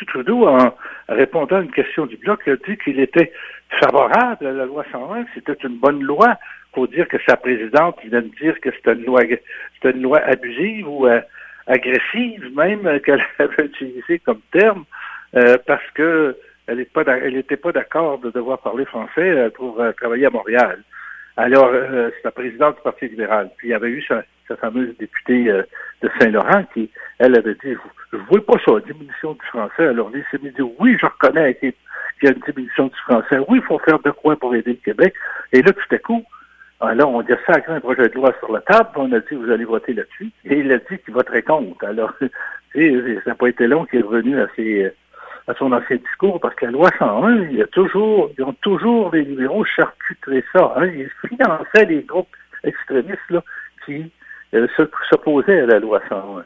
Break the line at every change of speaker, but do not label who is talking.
Trudeau, en répondant à une question du Bloc, a dit qu'il était favorable à la loi 101, que c'était une bonne loi. Il faut dire que sa présidente vient de dire que c'était une loi abusive ou agressive même, qu'elle avait utilisé comme terme, parce que elle n'était pas d'accord de devoir parler français pour travailler à Montréal. Alors, c'est la présidente du Parti libéral. Puis il y avait eu sa fameuse députée de Saint-Laurent qui, elle avait dit, je ne vois pas ça, diminution du français. Alors, lui s'est dit, oui, je reconnais qu'il y a une diminution du français. Oui, il faut faire de quoi pour aider le Québec. Et là, tout à coup, alors, on a sacré un projet de loi sur la table, on a dit, vous allez voter là-dessus. Et il a dit qu'il voterait contre. Alors, ça n'a pas été long qu'il est revenu à son ancien discours, parce que la loi 101, ils ont toujours les libéraux charcuté ça. Hein. Ils finançaient les groupes extrémistes là, qui s'opposaient à la loi 101.